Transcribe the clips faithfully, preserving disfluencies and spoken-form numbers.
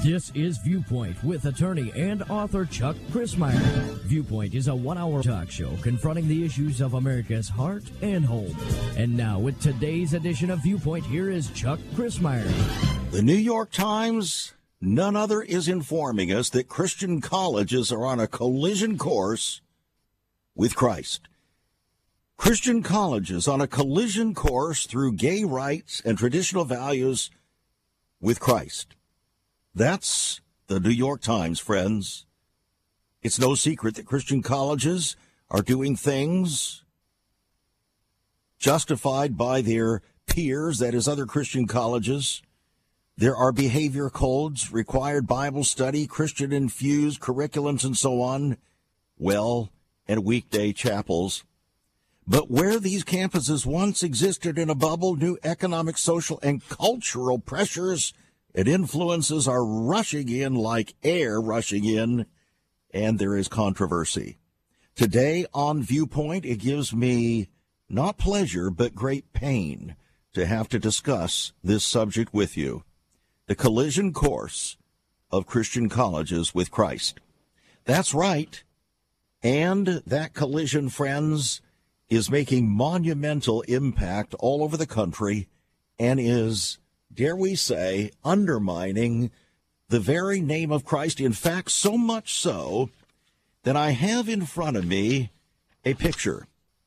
This is Viewpoint with attorney and author Chuck Crismier. Viewpoint is a one-hour talk show confronting the issues of America's heart and home. And now, with today's edition of Viewpoint, here is Chuck Crismier. The New York Times, none other, is informing us that Christian colleges are on a collision course with Christ. Christian colleges on a collision course through gay rights and traditional values with Christ. That's the New York Times, friends. It's no secret that Christian colleges are doing things justified by their peers, that is, other Christian colleges. There are behavior codes, required Bible study, Christian-infused curriculums, and so on, well, and weekday chapels. But where these campuses once existed in a bubble, new economic, social, and cultural pressures and influences are rushing in like air rushing in, and there is controversy. Today on Viewpoint, it gives me not pleasure, but great pain to have to discuss this subject with you. The collision course of Christian colleges with Christ. That's right. And that collision, friends, is making monumental impact all over the country and is, dare we say, undermining the very name of Christ. In fact, so much so that I have in front of me a picture.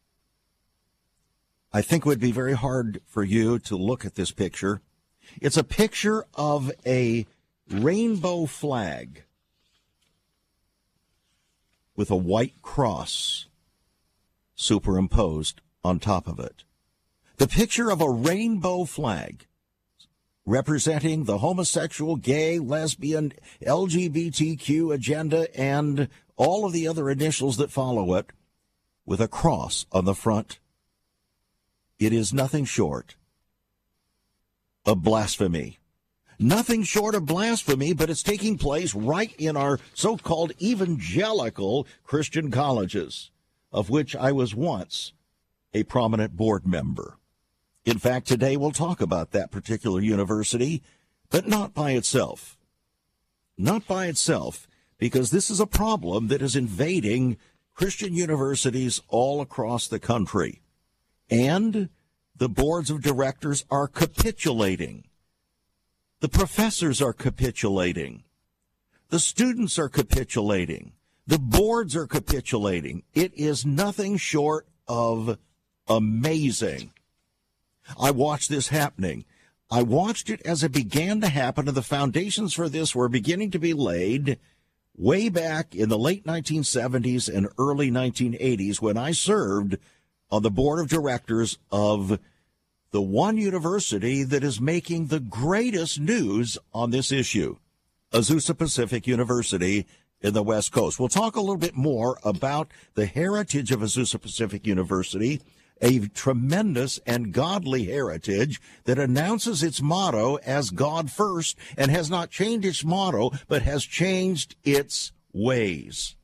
I think it would be very hard for you to look at this picture. It's a picture of a rainbow flag with a white cross superimposed on top of it. The picture of a rainbow flag representing the homosexual, gay, lesbian, L G B T Q agenda and all of the other initials that follow it, with a cross on the front. It is nothing short of blasphemy. Nothing short of blasphemy, but it's taking place right in our so-called evangelical Christian colleges, of which I was once a prominent board member. In fact, today we'll talk about that particular university, but not by itself. Not by itself, because this is a problem that is invading Christian universities all across the country. And the boards of directors are capitulating. The professors are capitulating. The students are capitulating. The boards are capitulating. It is nothing short of amazing. I watched this happening. I watched it as it began to happen, and the foundations for this were beginning to be laid way back in the late nineteen seventies and early nineteen eighties when I served on the board of directors of the one university that is making the greatest news on this issue, Azusa Pacific University in the West Coast. We'll talk a little bit more about the heritage of Azusa Pacific University, a tremendous and godly heritage that announces its motto as God first and has not changed its motto, but has changed its ways.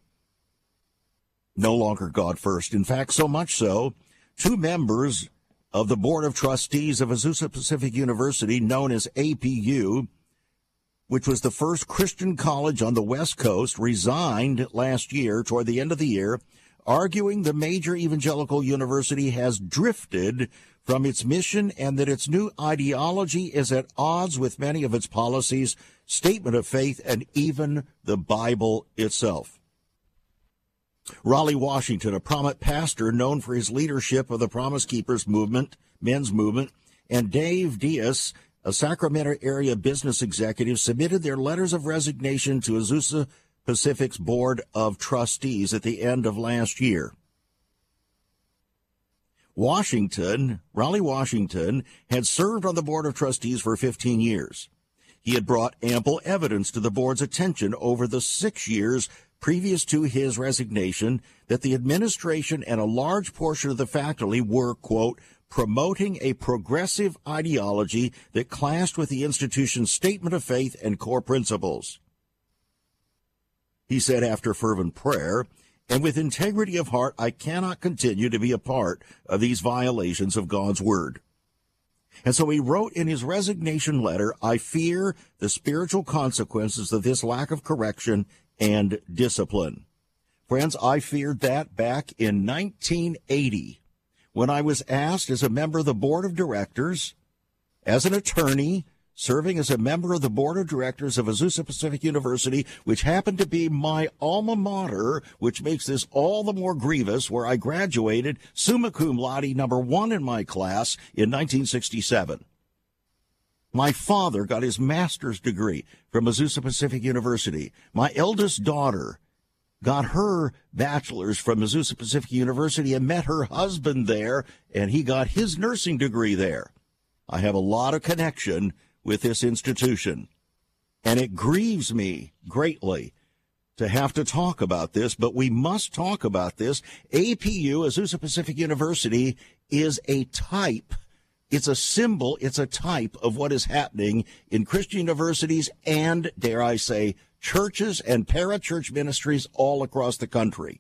No longer God first. In fact, so much so, two members of the Board of Trustees of Azusa Pacific University, known as A P U, which was the first Christian college on the West Coast, resigned last year toward the end of the year, arguing the major evangelical university has drifted from its mission and that its new ideology is at odds with many of its policies, statement of faith, and even the Bible itself. Raleigh Washington, a prominent pastor known for his leadership of the Promise Keepers movement, men's movement, and Dave Diaz, a Sacramento area business executive, submitted their letters of resignation to Azusa Pacific's Board of Trustees at the end of last year. Washington, Raleigh Washington, had served on the Board of Trustees for fifteen years. He had brought ample evidence to the board's attention over the six years previous to his resignation that the administration and a large portion of the faculty were, quote, promoting a progressive ideology that clashed with the institution's statement of faith and core principles. He said after fervent prayer, and with integrity of heart, I cannot continue to be a part of these violations of God's word. And so he wrote in his resignation letter, I fear the spiritual consequences of this lack of correction and discipline. Friends, I feared that back in nineteen eighty when I was asked as a member of the board of directors, as an attorney, serving as a member of the board of directors of Azusa Pacific University, which happened to be my alma mater, which makes this all the more grievous, where I graduated summa cum laude, number one in my class in nineteen sixty-seven. My father got his master's degree from Azusa Pacific University. My eldest daughter got her bachelor's from Azusa Pacific University and met her husband there, and he got his nursing degree there. I have a lot of connection with this institution, and it grieves me greatly to have to talk about this, but we must talk about this. A P U, Azusa Pacific University, is a type. It's a symbol. It's a type of what is happening in Christian universities and, dare I say, churches and parachurch ministries all across the country.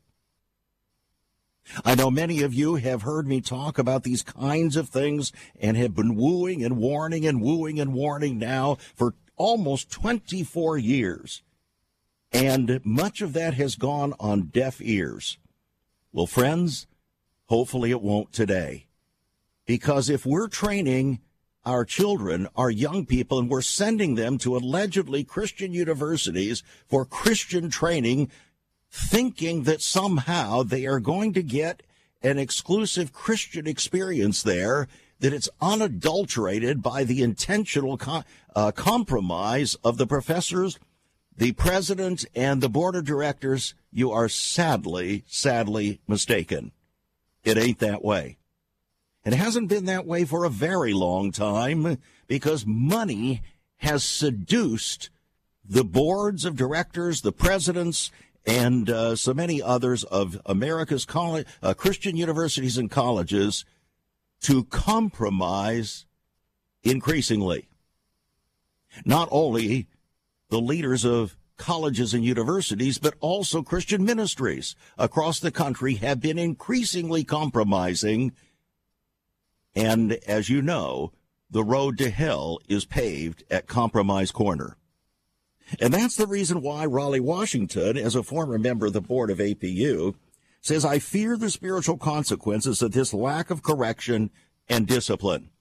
I know many of you have heard me talk about these kinds of things and have been wooing and warning and wooing and warning now for almost twenty-four years. And much of that has gone on deaf ears. Well, friends, hopefully it won't today. Because if we're training our children, our young people, and we're sending them to allegedly Christian universities for Christian training, thinking that somehow they are going to get an exclusive Christian experience there, that it's unadulterated by the intentional co- uh, compromise of the professors, the president, and the board of directors, you are sadly, sadly mistaken. It ain't that way. It hasn't been that way for a very long time because money has seduced the boards of directors, the presidents, and uh, so many others of America's college, uh, Christian universities and colleges to compromise increasingly. Not only the leaders of colleges and universities, but also Christian ministries across the country have been increasingly compromising. And as you know, the road to hell is paved at Compromise Corner. And that's the reason why Raleigh, Washington, as a former member of the board of A P U, says, I fear the spiritual consequences of this lack of correction and discipline.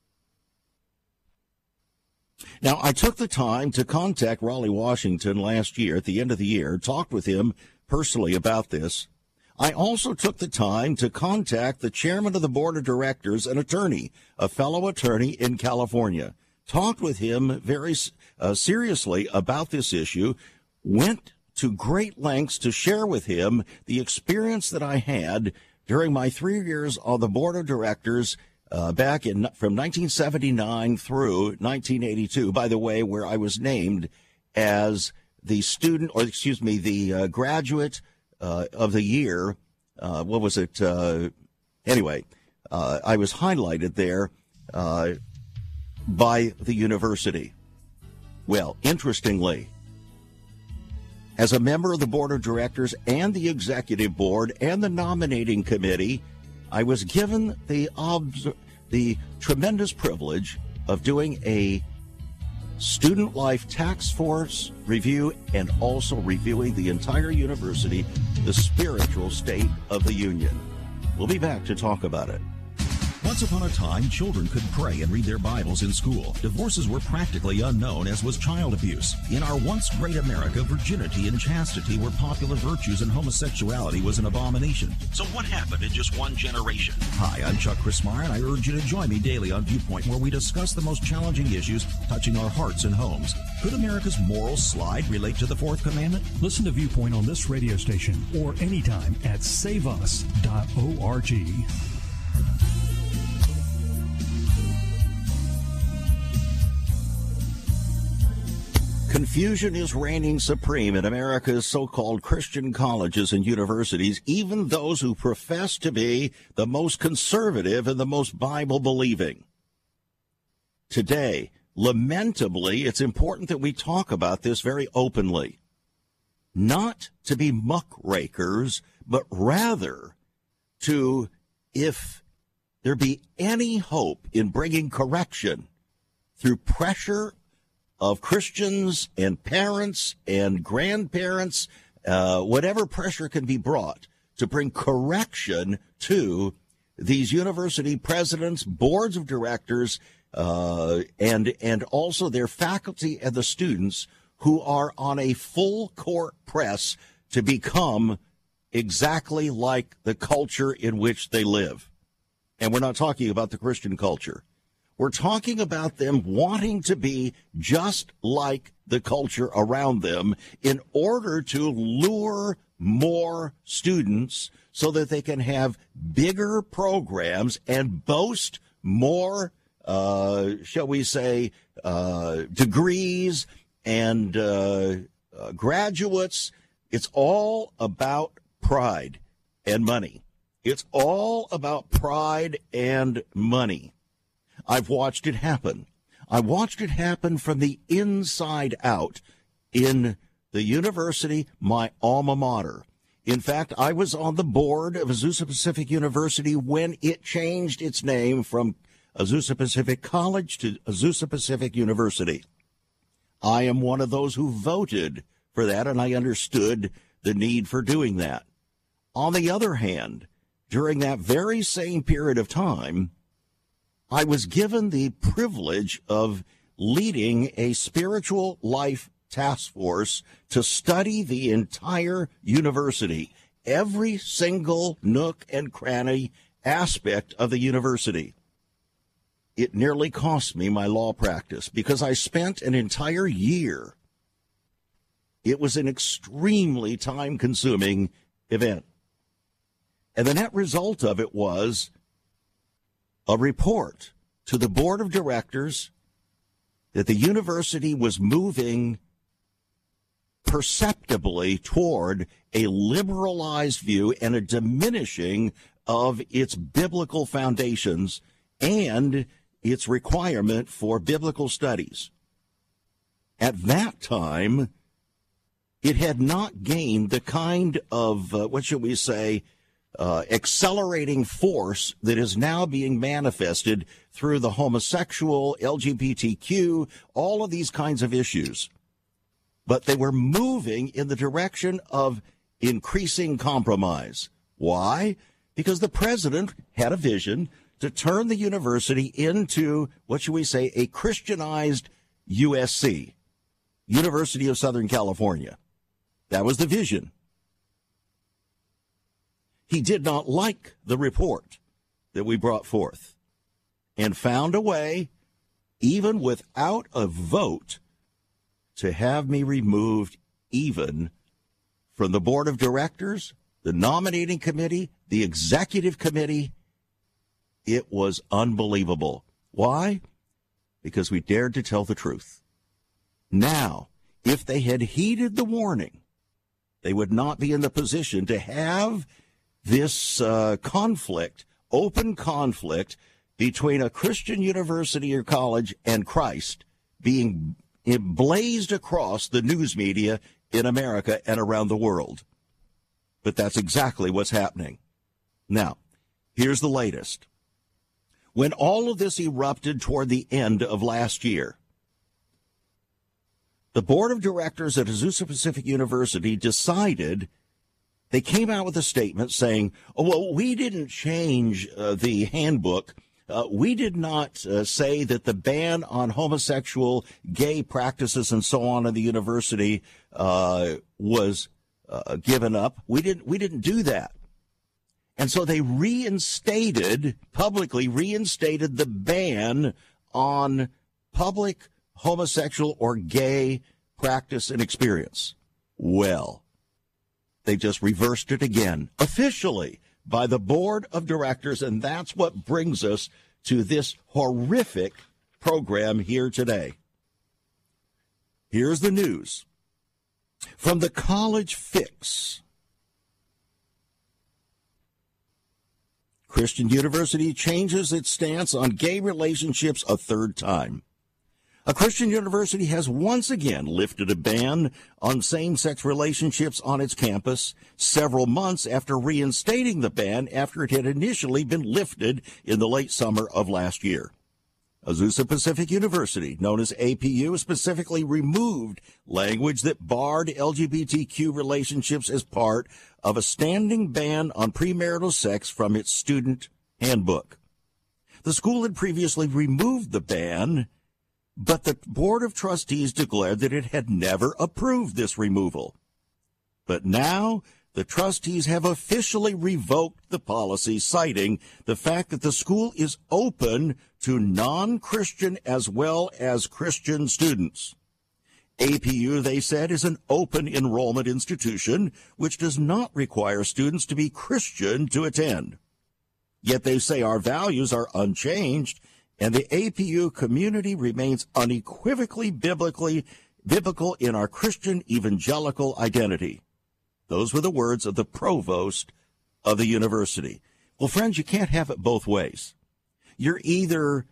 Now, I took the time to contact Raleigh, Washington last year at the end of the year, talked with him personally about this. I also took the time to contact the chairman of the board of directors, an attorney, a fellow attorney in California. Talked with him very uh, seriously about this issue, went to great lengths to share with him the experience that I had during my three years on the board of directors uh, back in from nineteen seventy-nine through nineteen eighty-two, by the way, where I was named as the student, or excuse me, the uh, graduate uh, of the year. Uh, what was it? Uh, anyway, uh, I was highlighted there uh, by the university. Well, interestingly, as a member of the board of directors and the executive board and the nominating committee, I was given the obs- the tremendous privilege of doing a student life task force review and also reviewing the entire university, the spiritual state of the union. We'll be back to talk about it. Once upon a time, children could pray and read their Bibles in school. Divorces were practically unknown, as was child abuse. In our once great America, virginity and chastity were popular virtues and homosexuality was an abomination. So what happened in just one generation? Hi, I'm Chuck Christmeyer, and I urge you to join me daily on Viewpoint, where we discuss the most challenging issues touching our hearts and homes. Could America's moral slide relate to the Fourth Commandment? Listen to Viewpoint on this radio station or anytime at save us dot org. Confusion is reigning supreme in America's so-called Christian colleges and universities, even those who profess to be the most conservative and the most Bible-believing. Today, lamentably, it's important that we talk about this very openly. Not to be muckrakers, but rather to, if there be any hope in bringing correction through pressure of Christians and parents and grandparents, uh, whatever pressure can be brought to bring correction to these university presidents, boards of directors, uh, and and also their faculty and the students who are on a full court press to become exactly like the culture in which they live. And we're not talking about the Christian culture. We're talking about them wanting to be just like the culture around them in order to lure more students so that they can have bigger programs and boast more, uh, shall we say, uh, degrees and uh, uh, graduates. It's all about pride and money. It's all about pride and money. I've watched it happen. I watched it happen from the inside out in the university, my alma mater. In fact, I was on the board of Azusa Pacific University when it changed its name from Azusa Pacific College to Azusa Pacific University. I am one of those who voted for that, and I understood the need for doing that. On the other hand, during that very same period of time, I was given the privilege of leading a spiritual life task force to study the entire university, every single nook and cranny aspect of the university. It nearly cost me my law practice because I spent an entire year. It was an extremely time-consuming event. And the net result of it was a report to the board of directors that the university was moving perceptibly toward a liberalized view and a diminishing of its biblical foundations and its requirement for biblical studies. At that time, it had not gained the kind of, uh, what should we say, uh, accelerating force that is now being manifested through the homosexual, L G B T Q, all of these kinds of issues. But they were moving in the direction of increasing compromise. Why? Because the president had a vision to turn the university into, what should we say, a Christianized U S C, University of Southern California. That was the vision. He did not like the report that we brought forth and found a way, even without a vote, to have me removed even from the board of directors, the nominating committee, the executive committee. It was unbelievable. Why? Because we dared to tell the truth. Now, if they had heeded the warning, they would not be in the position to have this uh, conflict, open conflict between a Christian university or college and Christ being blazed across the news media in America and around the world. But that's exactly what's happening. Now, here's the latest. When all of this erupted toward the end of last year, the board of directors at Azusa Pacific University decided, they came out with a statement saying, oh, well, we didn't change uh, the handbook. Uh, we did not uh, say that the ban on homosexual, gay practices and so on in the university uh, was uh, given up. We didn't, we didn't do that. And so they reinstated, publicly reinstated the ban on public homosexual or gay practice and experience. Well, they just reversed it again, officially, by the board of directors, and that's what brings us to this horrific program here today. Here's the news. From the College Fix, Christian University changes its stance on gay relationships a third time. A Christian university has once again lifted a ban on same-sex relationships on its campus several months after reinstating the ban after it had initially been lifted in the late summer of last year. Azusa Pacific University, known as A P U, specifically removed language that barred L G B T Q relationships as part of a standing ban on premarital sex from its student handbook. The school had previously removed the ban, but the Board of Trustees declared that it had never approved this removal. But now the trustees have officially revoked the policy, citing the fact that the school is open to non-Christian as well as Christian students. A P U, they said, is an open enrollment institution which does not require students to be Christian to attend. Yet they say our values are unchanged, and the A P U community remains unequivocally biblically biblical in our Christian evangelical identity. Those were the words of the provost of the university. Well, friends, you can't have it both ways. You're either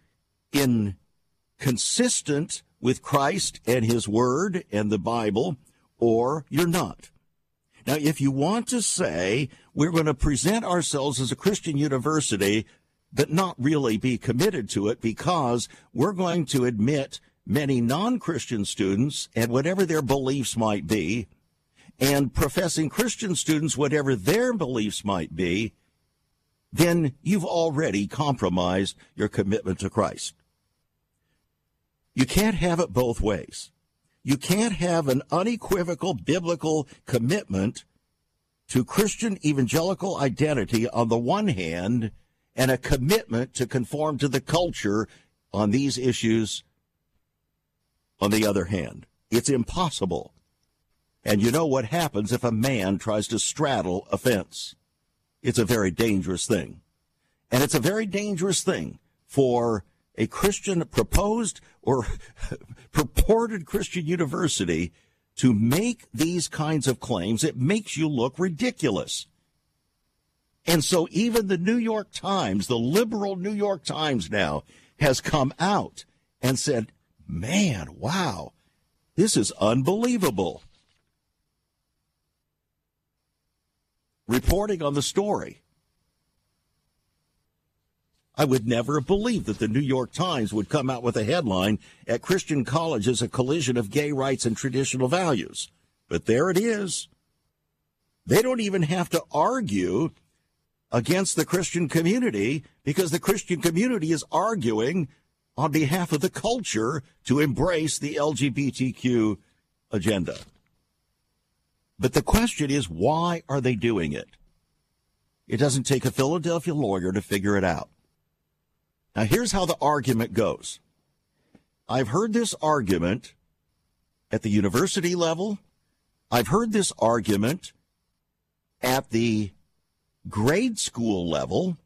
inconsistent with Christ and his word and the Bible, or you're not. Now, if you want to say we're going to present ourselves as a Christian university, but not really be committed to it because we're going to admit many non-Christian students and whatever their beliefs might be, and professing Christian students, whatever their beliefs might be, then you've already compromised your commitment to Christ. You can't have it both ways. You can't have an unequivocal biblical commitment to Christian evangelical identity on the one hand and a commitment to conform to the culture on these issues on the other hand. It's impossible. And you know what happens if a man tries to straddle a fence. It's a very dangerous thing. And it's a very dangerous thing for a Christian proposed or purported Christian university to make these kinds of claims. It makes you look ridiculous. And so even the New York Times, the liberal New York Times now, has come out and said, man, wow, this is unbelievable. Reporting on the story. I would never have believed that the New York Times would come out with a headline, "At Christian Colleges, a collision of gay rights and traditional values." But there it is. They don't even have to argue against the Christian community because the Christian community is arguing on behalf of the culture to embrace the L G B T Q agenda. But the question is, why are they doing it? It doesn't take a Philadelphia lawyer to figure it out. Now, here's how the argument goes. I've heard this argument at the university level. I've heard this argument at the grade school level.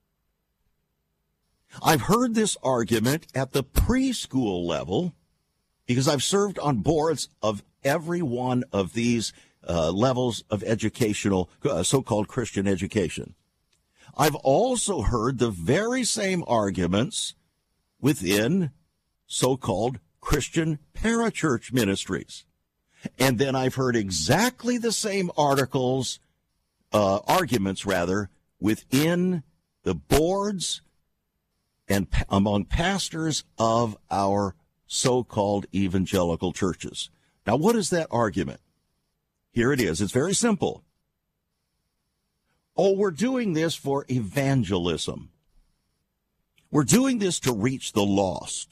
I've heard this argument at the preschool level because I've served on boards of every one of these uh, levels of educational, uh, so-called Christian education. I've also heard the very same arguments within so-called Christian parachurch ministries. And then I've heard exactly the same articles, uh, arguments rather, within the boards and pa- among pastors of our so-called evangelical churches. Now, what is that argument? Here it is. It's very simple. Oh, we're doing this for evangelism. We're doing this to reach the lost.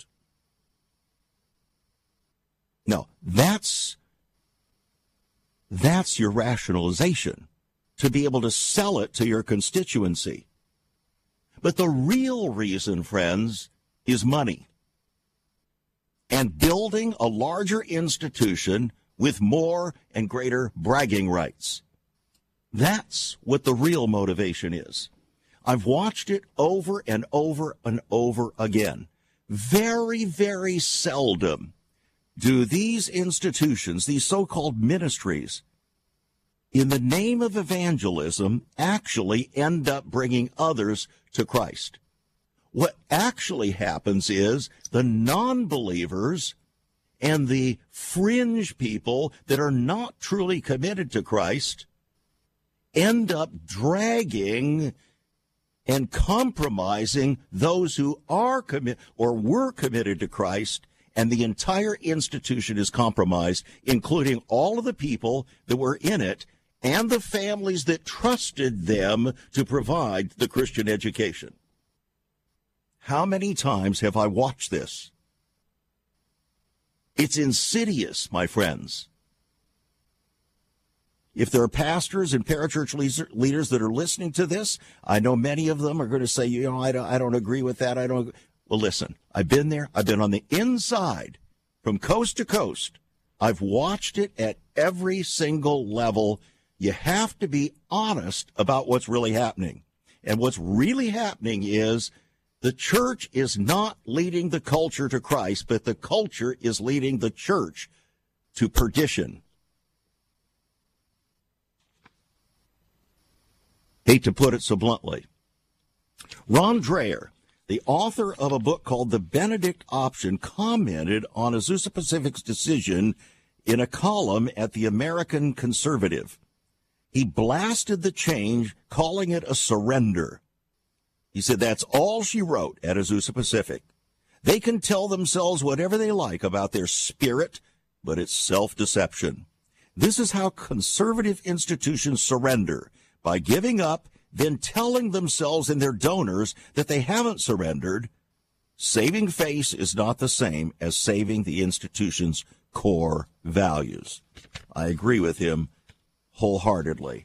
No, that's, that's your rationalization, to be able to sell it to your constituency. But the real reason, friends, is money. And building a larger institution with more and greater bragging rights. That's what the real motivation is. I've watched it over and over and over again. Very, very seldom do these institutions, these so-called ministries, in the name of evangelism, actually end up bringing others to Christ. What actually happens is the non-believers and the fringe people that are not truly committed to Christ end up dragging and compromising those who are committed or were committed to Christ, and the entire institution is compromised, including all of the people that were in it and the families that trusted them to provide the Christian education. How many times have I watched this? It's insidious, my friends. If there are pastors and parachurch leaders that are listening to this, I know many of them are going to say, you know, I don't, I don't agree with that. I don't. Well, listen, I've been there. I've been on the inside from coast to coast. I've watched it at every single level. You have to be honest about what's really happening. And what's really happening is the church is not leading the culture to Christ, but the culture is leading the church to perdition. Hate to put it so bluntly. Ron Dreher, the author of a book called The Benedict Option, commented on Azusa Pacific's decision in a column at the American Conservative. He blasted the change, calling it a surrender. He said that's all she wrote at Azusa Pacific. They can tell themselves whatever they like about their spirit, but it's self-deception. This is how conservative institutions surrender, by giving up, then telling themselves and their donors that they haven't surrendered. Saving face is not the same as saving the institution's core values. I agree with him wholeheartedly.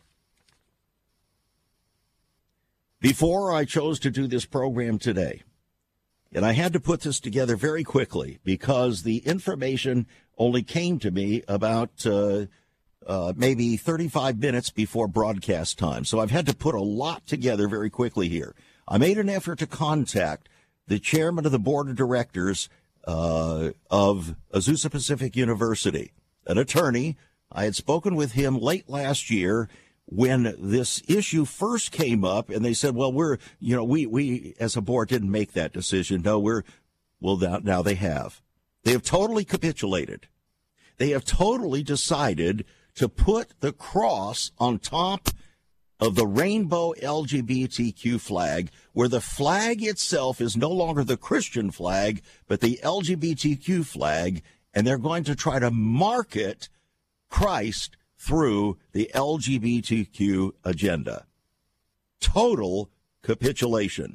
Before I chose to do this program today, and I had to put this together very quickly because the information only came to me about uh, uh, maybe thirty-five minutes before broadcast time. So I've had to put a lot together very quickly here. I made an effort to contact the chairman of the board of directors uh, of Azusa Pacific University, an attorney. I had spoken with him late last year when this issue first came up, and they said, well, we're, you know, we, we as a board didn't make that decision. No, we're, well, now, now they have. They have totally capitulated. They have totally decided to put the cross on top of the rainbow L G B T Q flag, where the flag itself is no longer the Christian flag, but the L G B T Q flag, and they're going to try to market Christ through the L G B T Q agenda. Total capitulation.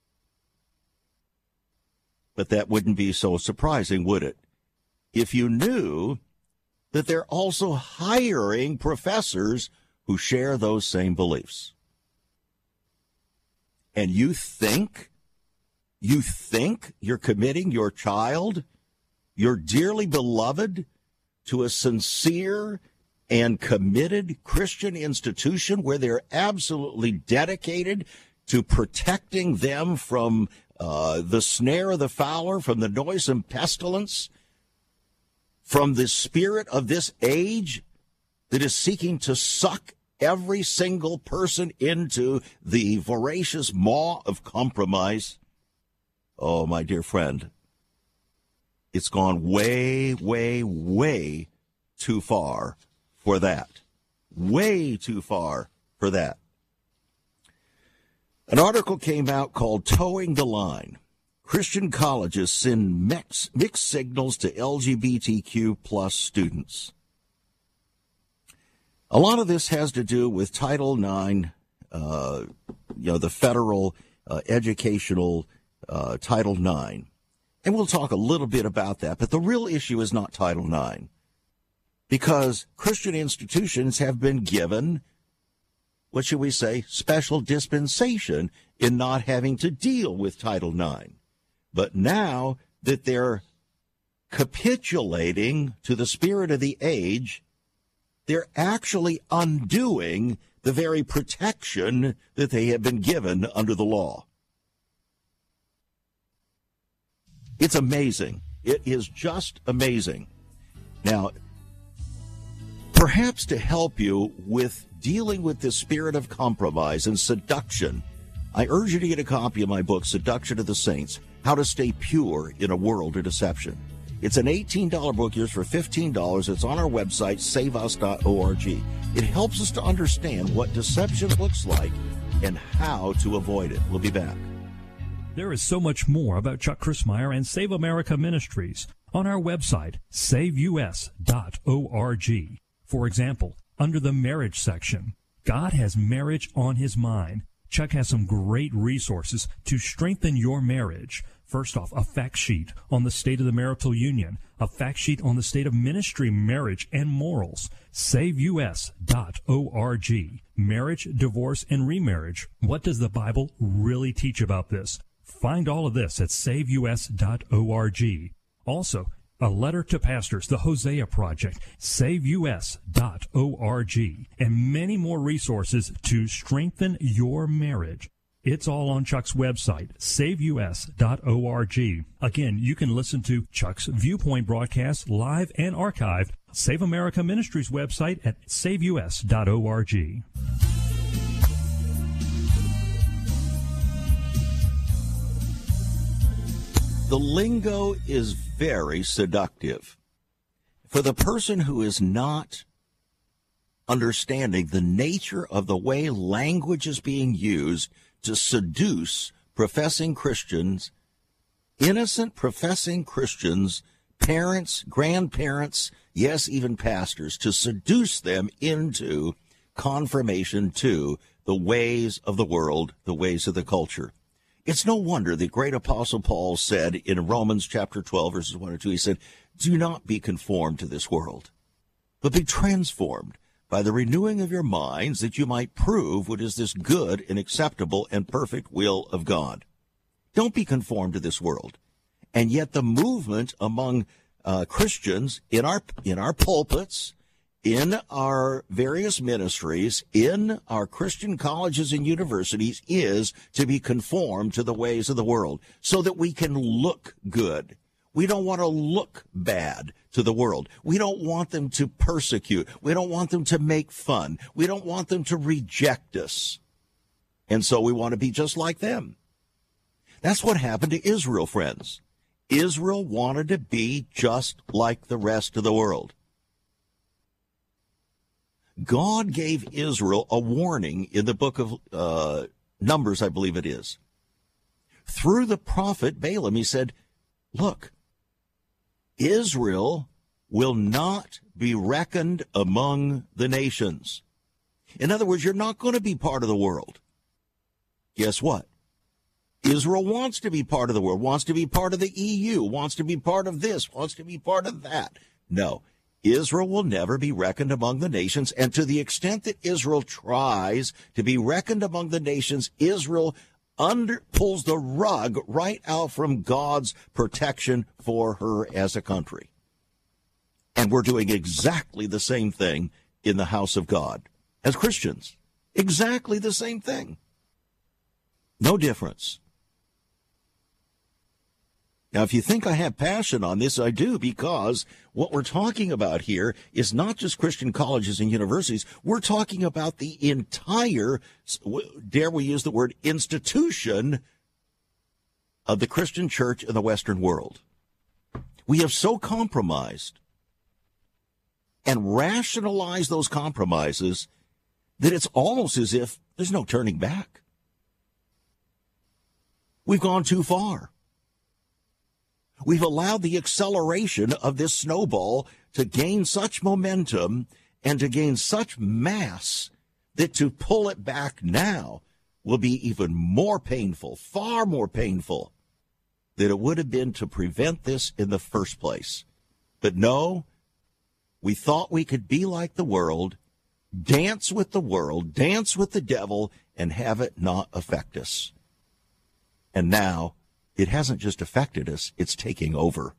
But that wouldn't be so surprising, would it? If you knew that they're also hiring professors who share those same beliefs. And you think, you think you're committing your child, your dearly beloved, to a sincere and committed Christian institution where they're absolutely dedicated to protecting them from uh, the snare of the fowler, from the noisome pestilence, from the spirit of this age that is seeking to suck every single person into the voracious maw of compromise. Oh, my dear friend, it's gone way, way, way too far for that. Way too far for that. An article came out called Towing the Line. Christian colleges send mix, mixed signals to L G B T Q plus students. A lot of this has to do with Title nine, uh, you know, the federal uh, educational uh, Title nine. And we'll talk a little bit about that. But the real issue is not Title nine. Because Christian institutions have been given, what should we say, special dispensation in not having to deal with Title nine. But now that they're capitulating to the spirit of the age, they're actually undoing the very protection that they have been given under the law. It's amazing. It is just amazing. Now, perhaps to help you with dealing with this spirit of compromise and seduction, I urge you to get a copy of my book, Seduction of the Saints, How to Stay Pure in a World of Deception. It's an eighteen dollars book, yours for fifteen dollars. It's on our website, save us dot org. It helps us to understand what deception looks like and how to avoid it. We'll be back. There is so much more about Chuck Crismier and Save America Ministries on our website, save us dot org. For example, under the marriage section, God has marriage on his mind. Chuck has some great resources to strengthen your marriage. First off, a fact sheet on the state of the marital union, a fact sheet on the state of ministry, marriage, and morals. save us dot org. Marriage, divorce, and remarriage. What does the Bible really teach about this? Find all of this at save us dot org. Also, a letter to pastors, the Hosea Project, save us dot org, and many more resources to strengthen your marriage. It's all on Chuck's website, save us dot org. Again, you can listen to Chuck's Viewpoint broadcast live and archived. Save America Ministries website at save us dot org. The lingo is very seductive. For the person who is not understanding the nature of the way language is being used to seduce professing Christians, innocent professing Christians, parents, grandparents, yes, even pastors, to seduce them into conformation to the ways of the world, the ways of the culture. It's no wonder the great Apostle Paul said in Romans chapter twelve, verses one and two, he said, do not be conformed to this world, but be transformed by the renewing of your minds, that you might prove what is this good and acceptable and perfect will of God. Don't be conformed to this world. And yet the movement among uh, Christians in our in our pulpits, in our various ministries, in our Christian colleges and universities, is to be conformed to the ways of the world so that we can look good. We don't want to look bad to the world. We don't want them to persecute. We don't want them to make fun. We don't want them to reject us. And so we want to be just like them. That's what happened to Israel, friends. Israel wanted to be just like the rest of the world. God gave Israel a warning in the book of uh, Numbers, I believe it is. Through the prophet Balaam, he said, look, Israel will not be reckoned among the nations. In other words, you're not going to be part of the world. Guess what? Israel wants to be part of the world, wants to be part of the E U, wants to be part of this, wants to be part of that. No. Israel will never be reckoned among the nations, and to the extent that Israel tries to be reckoned among the nations, Israel under pulls the rug right out from God's protection for her as a country. And we're doing exactly the same thing in the house of God as Christians. Exactly the same thing. No difference. Now, if you think I have passion on this, I do, because what we're talking about here is not just Christian colleges and universities. We're talking about the entire, dare we use the word, institution of the Christian church in the Western world. We have so compromised and rationalized those compromises that it's almost as if there's no turning back. We've gone too far. We've allowed the acceleration of this snowball to gain such momentum and to gain such mass that to pull it back now will be even more painful, far more painful than it would have been to prevent this in the first place. But no, we thought we could be like the world, dance with the world, dance with the devil, and have it not affect us. And now, it hasn't just affected us, it's taking over.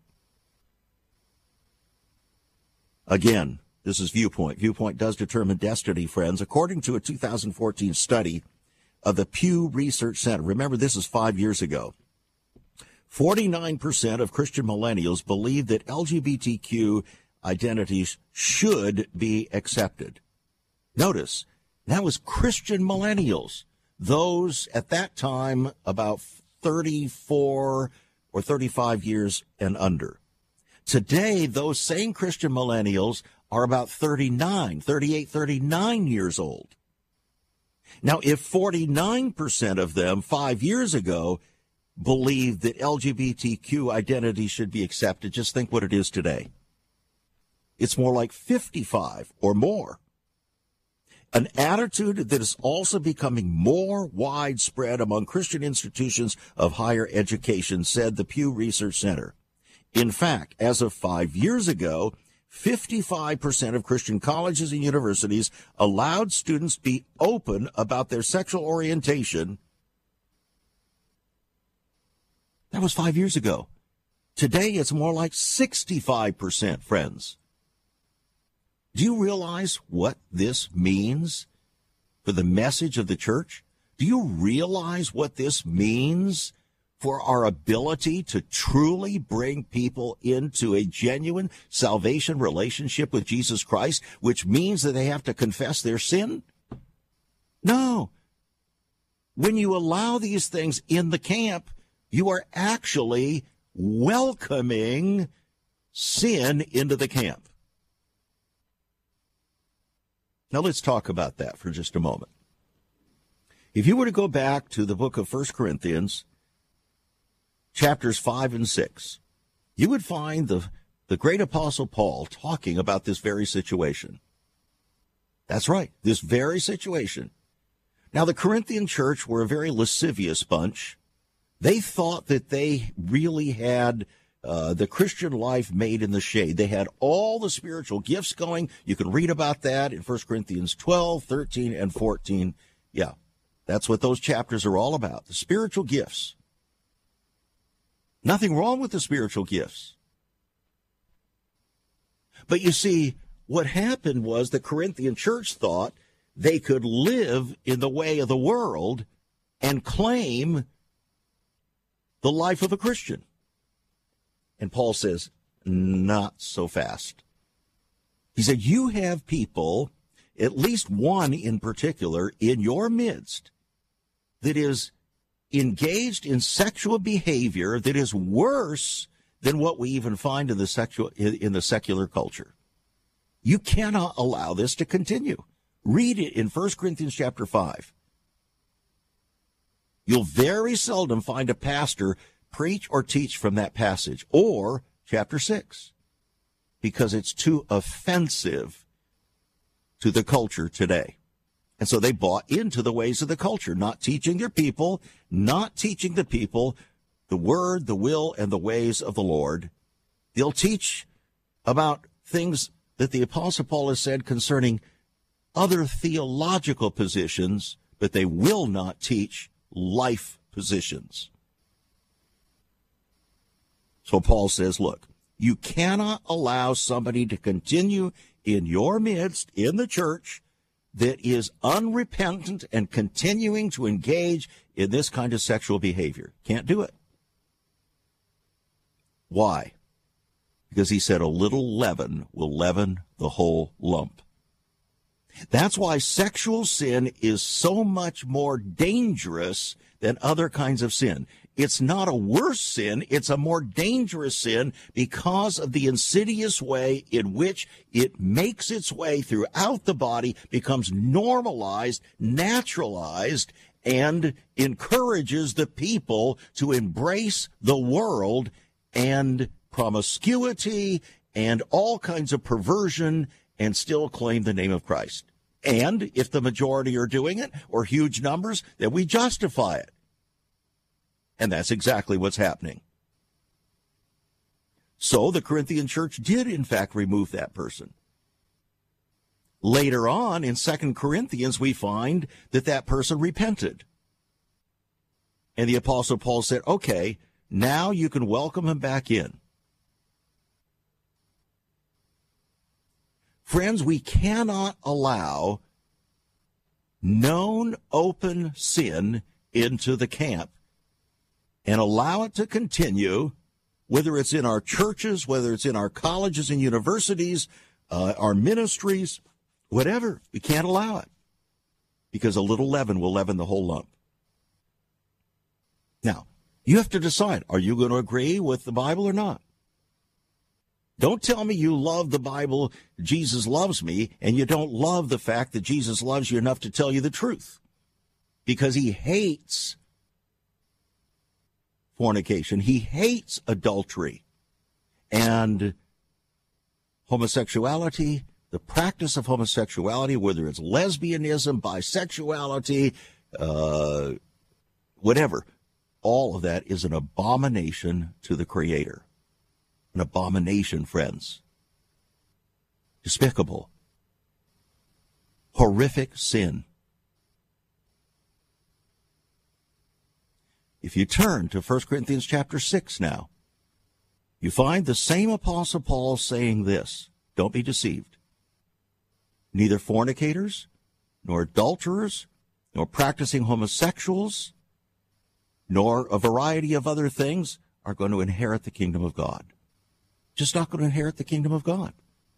Again, this is Viewpoint. Viewpoint does determine destiny, friends. According to a two thousand fourteen study of the Pew Research Center, remember this is five years ago, forty-nine percent of Christian millennials believe that L G B T Q identities should be accepted. Notice, that was Christian millennials. those at that time about thirty-four or thirty-five years and under. Today, those same Christian millennials are about thirty-nine, thirty-eight, thirty-nine years old. Now, if forty-nine percent of them five years ago believed that L G B T Q identity should be accepted, just think what it is today. It's more like fifty-five or more. An attitude that is also becoming more widespread among Christian institutions of higher education, said the Pew Research Center. In fact, as of five years ago, fifty-five percent of Christian colleges and universities allowed students to be open about their sexual orientation. That was five years ago. Today, it's more like sixty-five percent, friends. Do you realize what this means for the message of the church? Do you realize what this means for our ability to truly bring people into a genuine salvation relationship with Jesus Christ, which means that they have to confess their sin? No. When you allow these things in the camp, you are actually welcoming sin into the camp. Now let's talk about that for just a moment. If you were to go back to the book of First Corinthians, chapters five and six, you would find the, the great apostle Paul talking about this very situation. That's right, this very situation. Now, the Corinthian church were a very lascivious bunch. They thought that they really had uh, the Christian life made in the shade. They had all the spiritual gifts going. You can read about that in First Corinthians twelve, thirteen, and fourteen. Yeah, that's what those chapters are all about, the spiritual gifts. Nothing wrong with the spiritual gifts. But you see, what happened was the Corinthian church thought they could live in the way of the world and claim the life of a Christian. And Paul says, not so fast. He said, you have people, at least one in particular, in your midst that is engaged in sexual behavior that is worse than what we even find in the sexual in the secular culture. You cannot allow this to continue. Read it in First Corinthians chapter five. You'll very seldom find a pastor preach or teach from that passage, or chapter six, because it's too offensive to the culture today. And so they bought into the ways of the culture, not teaching their people, not teaching the people the word, the will, and the ways of the Lord. They'll teach about things that the Apostle Paul has said concerning other theological positions, but they will not teach life positions. So Paul says, look, you cannot allow somebody to continue in your midst, in the church, that is unrepentant and continuing to engage in this kind of sexual behavior. Can't do it. Why? Because he said a little leaven will leaven the whole lump. That's why sexual sin is so much more dangerous than other kinds of sin. It's not a worse sin, it's a more dangerous sin because of the insidious way in which it makes its way throughout the body, becomes normalized, naturalized, and encourages the people to embrace the world and promiscuity and all kinds of perversion and still claim the name of Christ. And if the majority are doing it, or huge numbers, then we justify it. And that's exactly what's happening. So the Corinthian church did, in fact, remove that person. Later on, in Second Corinthians, we find that that person repented. And the Apostle Paul said, okay, now you can welcome him back in. Friends, we cannot allow known open sin into the camp and allow it to continue, whether it's in our churches, whether it's in our colleges and universities, uh, our ministries, whatever. We can't allow it. because a little leaven will leaven the whole lump. Now, you have to decide, are you going to agree with the Bible or not? Don't tell me you love the Bible, Jesus loves me, and you don't love the fact that Jesus loves you enough to tell you the truth. Because he hates fornication. He hates adultery and homosexuality, the practice of homosexuality, whether it's lesbianism, bisexuality, uh, whatever. All of that is an abomination to the Creator. An abomination, friends. Despicable. Horrific sin. If you turn to First Corinthians chapter six now, you find the same Apostle Paul saying this. Don't be deceived. Neither fornicators, nor adulterers, nor practicing homosexuals, nor a variety of other things are going to inherit the kingdom of God. Just not going to inherit the kingdom of God.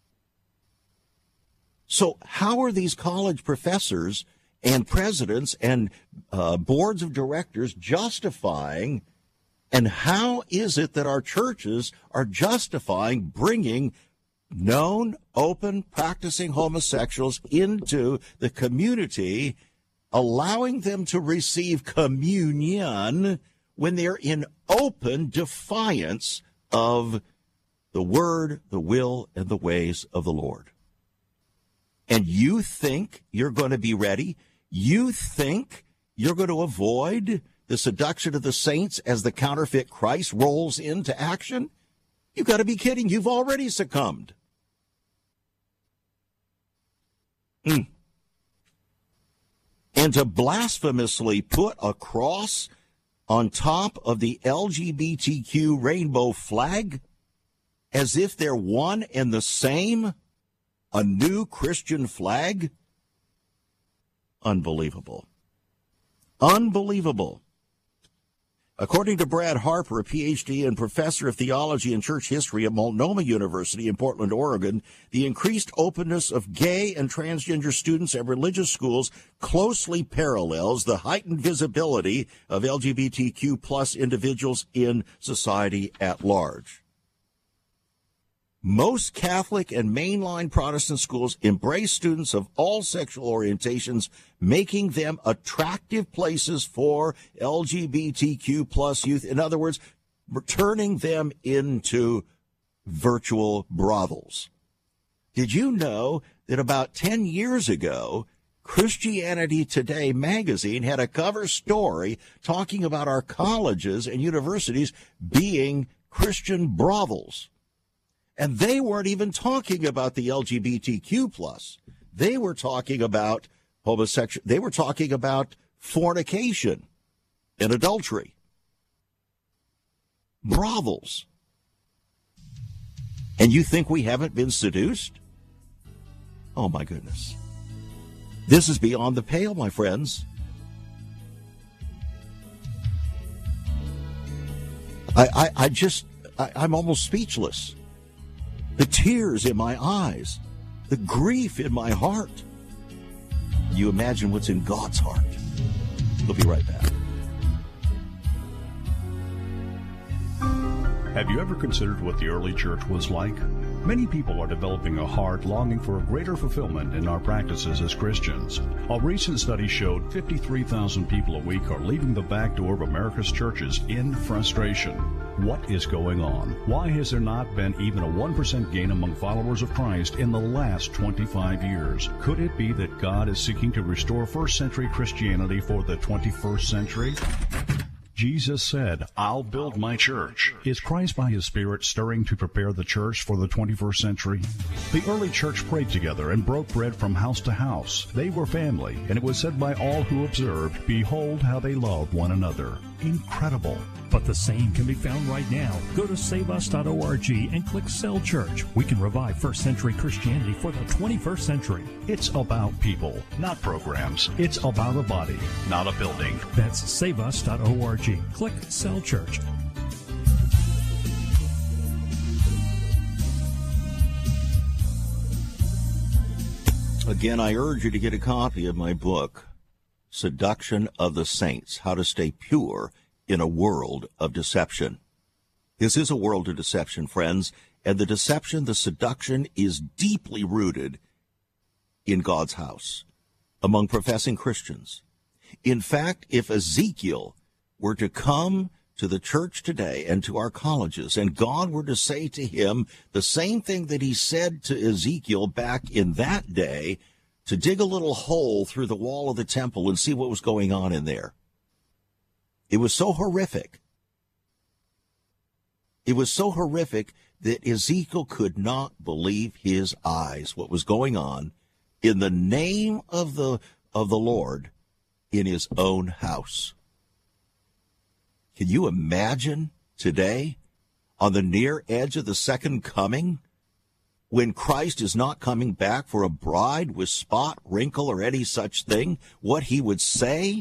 So how are these college professors and presidents and uh, boards of directors justifying, and how is it that our churches are justifying bringing known, open, practicing homosexuals into the community, allowing them to receive communion when they're in open defiance of the word, the will, and the ways of the Lord? And you think you're going to be ready? You think you're going to avoid the seduction of the saints as the counterfeit Christ rolls into action? You've got to be kidding. You've already succumbed. Mm. And to blasphemously put a cross on top of the L G B T Q rainbow flag as if they're one and the same, a new Christian flag? Unbelievable. Unbelievable. According to Brad Harper, a P H D and professor of theology and church history at Multnomah University in Portland, Oregon, the increased openness of gay and transgender students at religious schools closely parallels the heightened visibility of L G B T Q plus individuals in society at large. Most Catholic and mainline Protestant schools embrace students of all sexual orientations, making them attractive places for L G B T Q plus youth. In other words, turning them into virtual brothels. Did you know that about ten years ago, Christianity Today magazine had a cover story talking about our colleges and universities being Christian brothels? And they weren't even talking about the L G B T Q plus. They were talking about homosexual. They were talking about fornication and adultery. Brothels. And you think we haven't been seduced? Oh, my goodness. This is beyond the pale, my friends. I, I, I just, I, I'm almost speechless. The tears in my eyes, the grief in my heart. You imagine what's in God's heart. We'll be right back. Have you ever considered what the early church was like? Many people are developing a heart longing for a greater fulfillment in our practices as Christians. A recent study showed fifty-three thousand people a week are leaving the back door of America's churches in frustration. What is going on? Why has there not been even a one percent gain among followers of Christ in the last twenty-five years? Could it be that God is seeking to restore first century Christianity for the twenty-first century? Jesus said, I'll build my church. Is Christ by his Spirit stirring to prepare the church for the twenty-first century? The early church prayed together and broke bread from house to house. They were family, and it was said by all who observed, behold how they love one another. Incredible. But the same can be found right now. Go to save us dot org and click Cell Church. We can revive first century Christianity for the twenty-first century. It's about people, not programs. It's about a body, not a building. That's save us dot org. Click Cell Church. Again, I urge you to get a copy of my book, Seduction of the Saints, How to Stay Pure in a World of Deception. This is a world of deception, friends, and the deception, the seduction, is deeply rooted in God's house, among professing Christians. In fact, if Ezekiel were to come to the church today and to our colleges, and God were to say to him the same thing that he said to Ezekiel back in that day, to dig a little hole through the wall of the temple and see what was going on in there. It was so horrific. It was so horrific that Ezekiel could not believe his eyes, what was going on in the name of the of the Lord in his own house. Can you imagine today, on the near edge of the second coming, when Christ is not coming back for a bride with spot, wrinkle, or any such thing, what he would say?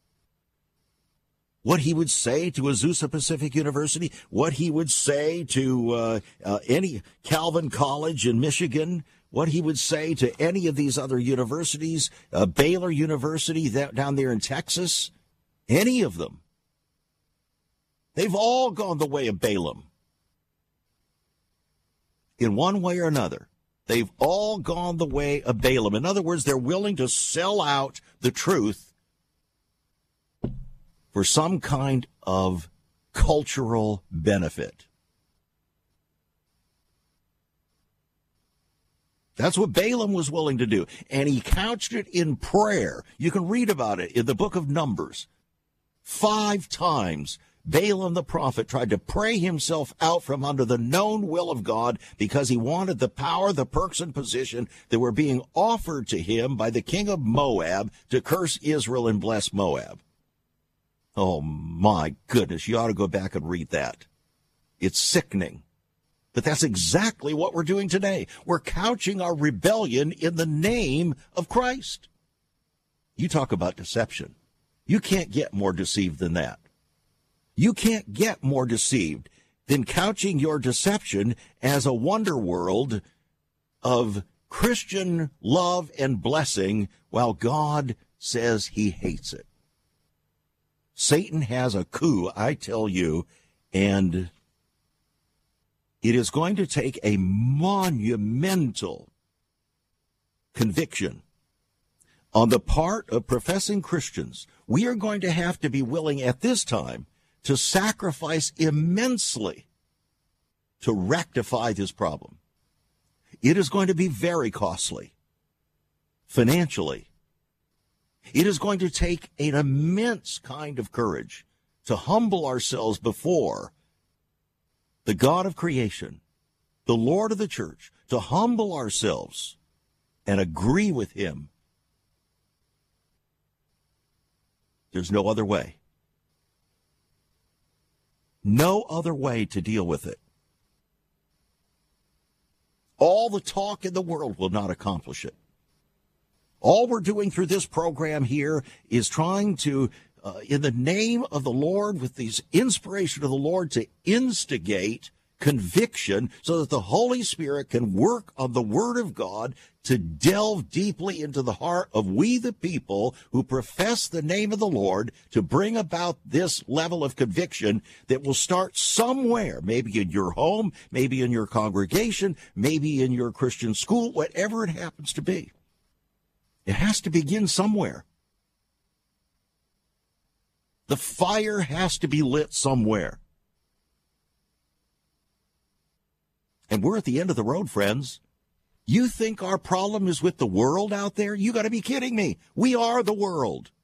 What he would say to Azusa Pacific University, what he would say to uh, uh, any Calvin College in Michigan, what he would say to any of these other universities, uh, Baylor University that, down there in Texas, any of them. They've all gone the way of Balaam. In one way or another, they've all gone the way of Balaam. In other words, they're willing to sell out the truth for some kind of cultural benefit. That's what Balaam was willing to do. And he couched it in prayer. You can read about it in the book of Numbers. Five times Balaam the prophet tried to pray himself out from under the known will of God because he wanted the power, the perks, and position that were being offered to him by the king of Moab to curse Israel and bless Moab. Oh, my goodness, you ought to go back and read that. It's sickening. But that's exactly what we're doing today. We're couching our rebellion in the name of Christ. You talk about deception. You can't get more deceived than that. You can't get more deceived than couching your deception as a wonder world of Christian love and blessing while God says he hates it. Satan has a coup, I tell you, and it is going to take a monumental conviction on the part of professing Christians. We are going to have to be willing at this time to sacrifice immensely to rectify this problem. It is going to be very costly financially. It is going to take an immense kind of courage to humble ourselves before the God of creation, the Lord of the church, to humble ourselves and agree with him. There's no other way. No other way to deal with it. All the talk in the world will not accomplish it. All we're doing through this program here is trying to, uh, in the name of the Lord, with these inspiration of the Lord, to instigate conviction so that the Holy Spirit can work on the Word of God to delve deeply into the heart of we the people who profess the name of the Lord, to bring about this level of conviction that will start somewhere, maybe in your home, maybe in your congregation, maybe in your Christian school, whatever it happens to be. It has to begin somewhere. The fire has to be lit somewhere. And we're at the end of the road, friends. You think our problem is with the world out there? You got to be kidding me. We are the world.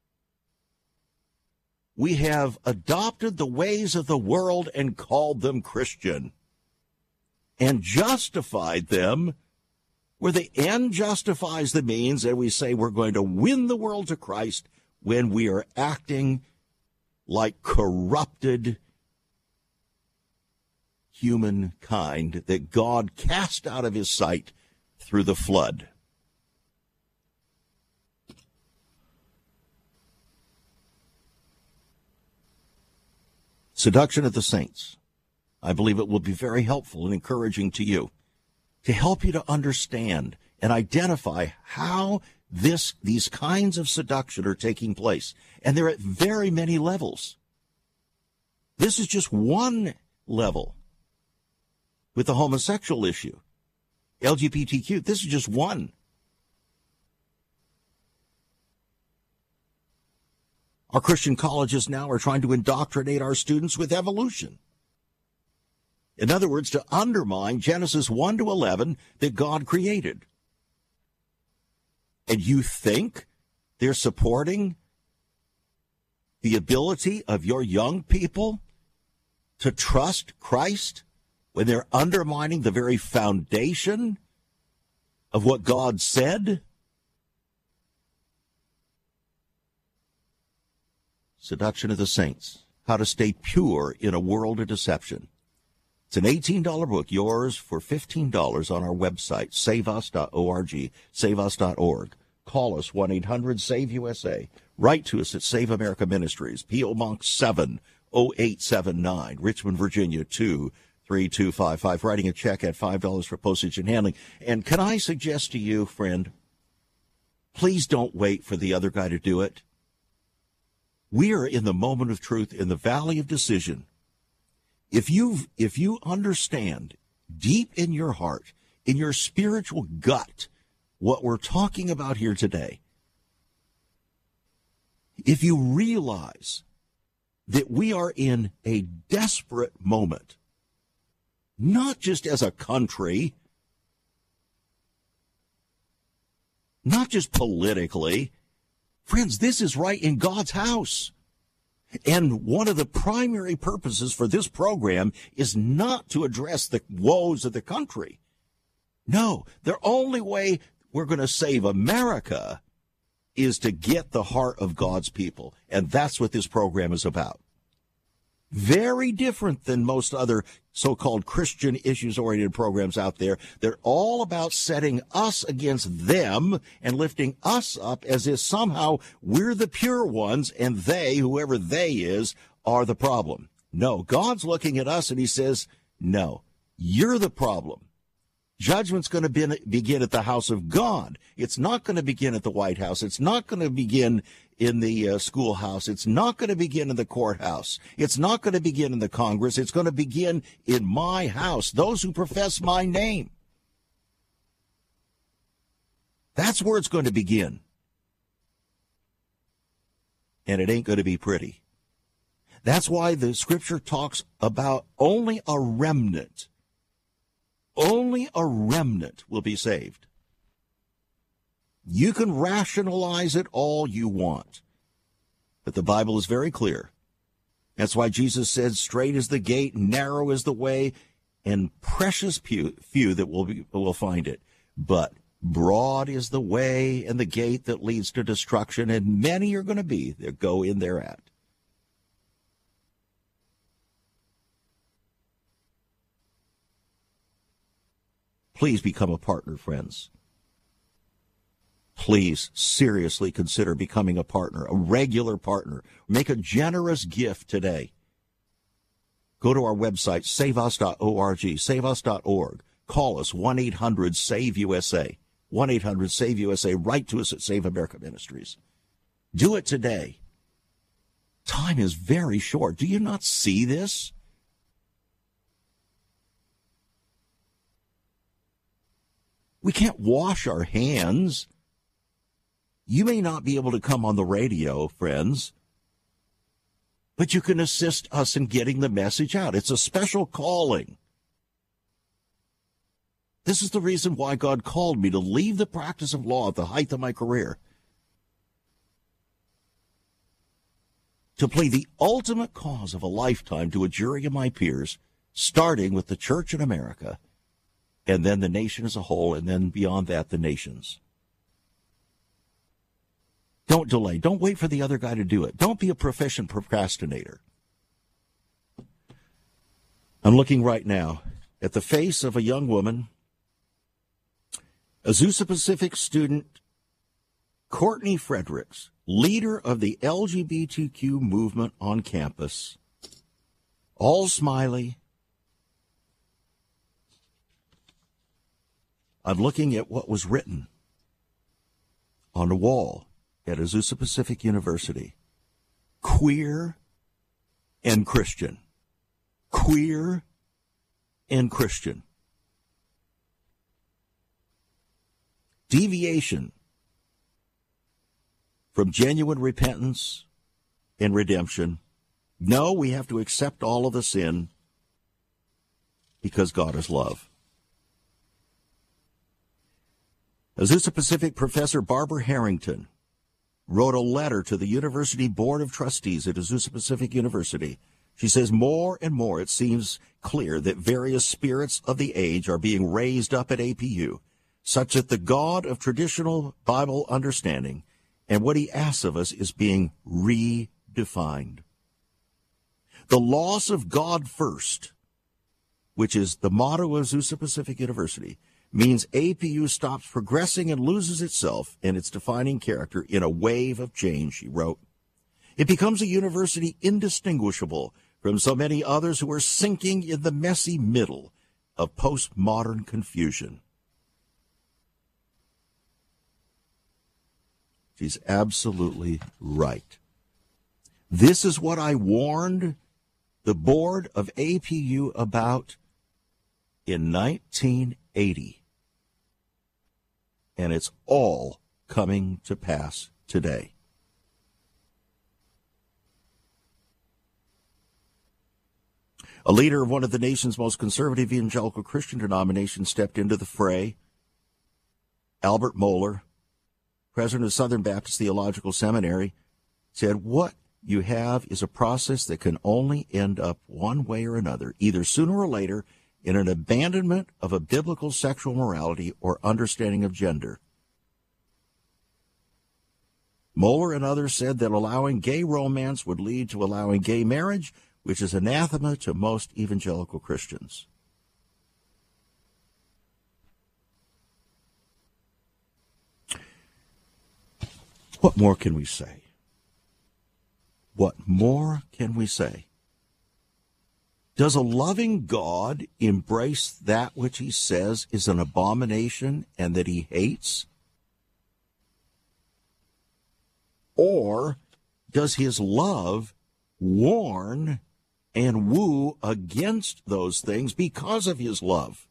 We have adopted the ways of the world and called them Christian and justified them where the end justifies the means, and we say we're going to win the world to Christ when we are acting like corrupted humankind that God cast out of his sight through the flood. Seduction of the Saints. I believe it will be very helpful and encouraging to you, to help you to understand and identify how this these kinds of seduction are taking place, and they're at very many levels. This is just one level with the homosexual issue. L G B T Q, this is just one. Our Christian colleges now are trying to indoctrinate our students with evolution. In other words, to undermine Genesis one to eleven that God created. And you think they're supporting the ability of your young people to trust Christ when they're undermining the very foundation of what God said? Seduction of the Saints, How to Stay Pure in a World of Deception. It's an eighteen dollars book, yours for fifteen dollars on our website, save us dot org, save us dot org. Call us, one eight hundred save U S A. Write to us at Save America Ministries, P O. Box seven oh eight seven nine, Richmond, Virginia, two three two five five. Writing a check at five dollars for postage and handling. And can I suggest to you, friend, please don't wait for the other guy to do it. We are in the moment of truth, in the valley of decision. If you if you understand deep in your heart, in your spiritual gut, what we're talking about here today, if you realize that we are in a desperate moment, not just as a country, not just politically, friends, this is right in God's house. And one of the primary purposes for this program is not to address the woes of the country. No, the only way we're going to save America is to get the heart of God's people. And that's what this program is about. Very different than most other so-called Christian issues-oriented programs out there. They're all about setting us against them and lifting us up as if somehow we're the pure ones and they, whoever they is, are the problem. No, God's looking at us and he says, no, you're the problem. Judgment's going to be, begin at the house of God. It's not going to begin at the White House. It's not going to begin in the uh, schoolhouse. It's not going to begin in the courthouse. It's not going to begin in the Congress. It's going to begin in my house, those who profess my name. That's where it's going to begin. And it ain't going to be pretty. That's why the scripture talks about only a remnant. Only a remnant will be saved. You can rationalize it all you want, but the Bible is very clear. That's why Jesus said, straight is the gate, narrow is the way, and precious few, few that will, be, will find it. But broad is the way and the gate that leads to destruction, and many are going to be that go in thereat. Please become a partner, friends. Please seriously consider becoming a partner, a regular partner. Make a generous gift today. Go to our website, save us dot org, save us dot org. Call us, one eight hundred save U S A, one eight hundred save U S A. Write to us at Save America Ministries. Do it today. Time is very short. Do you not see this? We can't wash our hands. You may not be able to come on the radio, friends, but you can assist us in getting the message out. It's a special calling. This is the reason why God called me to leave the practice of law at the height of my career, to play the ultimate cause of a lifetime to a jury of my peers, starting with the church in America, and then the nation as a whole, and then beyond that, the nations. Don't delay. Don't wait for the other guy to do it. Don't be a proficient procrastinator. I'm looking right now at the face of a young woman, Azusa Pacific student Courtney Fredericks, leader of the L G B T Q movement on campus, all smiley. I'm looking at what was written on the wall at Azusa Pacific University. Queer and Christian. Queer and Christian. Deviation from genuine repentance and redemption. No, we have to accept all of the sin because God is love. Azusa Pacific professor Barbara Harrington wrote a letter to the University Board of Trustees at Azusa Pacific University. She says, more and more it seems clear that various spirits of the age are being raised up at A P U, such that the God of traditional Bible understanding and what he asks of us is being redefined. The loss of God first, which is the motto of Azusa Pacific University, means A P U stops progressing and loses itself and its defining character in a wave of change, she wrote. It becomes a university indistinguishable from so many others who are sinking in the messy middle of postmodern confusion. She's absolutely right. This is what I warned the board of A P U about in nineteen eighty. And it's all coming to pass today. A leader of one of the nation's most conservative evangelical Christian denominations stepped into the fray. Albert Mohler, president of Southern Baptist Theological Seminary, said, what you have is a process that can only end up one way or another, either sooner or later in an abandonment of a biblical sexual morality or understanding of gender. Mohler and others said that allowing gay romance would lead to allowing gay marriage, which is anathema to most evangelical Christians. What more can we say? What more can we say? Does a loving God embrace that which he says is an abomination and that he hates? Or does his love warn and woo against those things because of his love?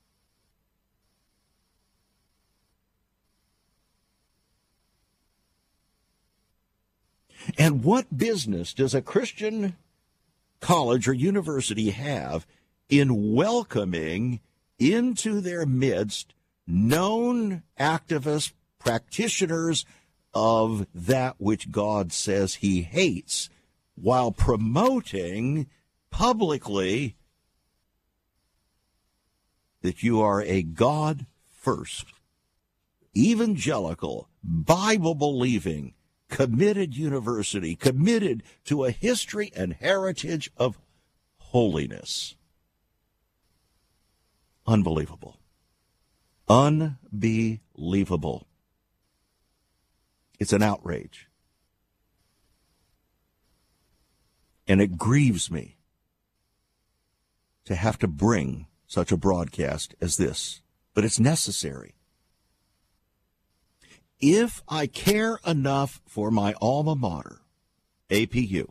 And what business does a Christian college or university have in welcoming into their midst known activists, practitioners of that which God says he hates, while promoting publicly that you are a God-first, evangelical, Bible-believing, committed university, committed to a history and heritage of holiness? Unbelievable. Unbelievable. It's an outrage. And it grieves me to have to bring such a broadcast as this, but it's necessary. If I care enough for my alma mater, A P U,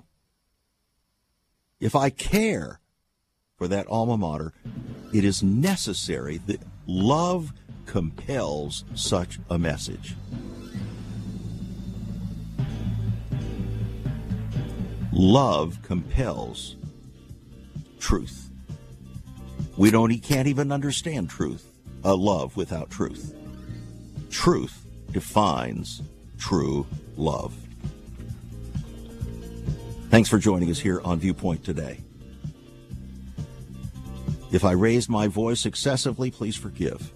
if I care for that alma mater, it is necessary that love compels such a message. Love compels truth. We don't, he can't even understand truth, uh, love without truth. Truth defines true love. Thanks for joining us here on Viewpoint today. If I raised my voice excessively, please forgive.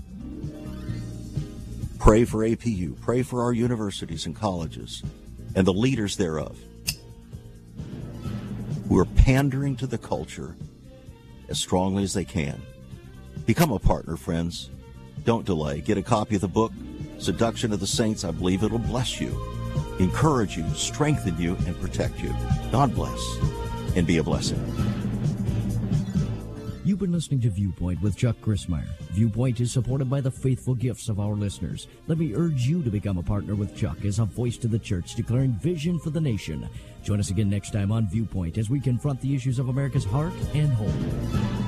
Pray for A P U. Pray for our universities and colleges and the leaders thereof who are pandering to the culture as strongly as they can. Become a partner, friends. Don't delay. Get a copy of the book, Seduction of the Saints. I believe it'll bless you, encourage you, strengthen you, and protect you. God bless, and be a blessing. You You've been listening to Viewpoint with Chuck Crismier. Viewpoint is supported by the faithful gifts of our listeners. Let me urge you to become a partner with Chuck as a voice to the church declaring vision for the nation. Join us again next time on Viewpoint as we confront the issues of America's heart and home.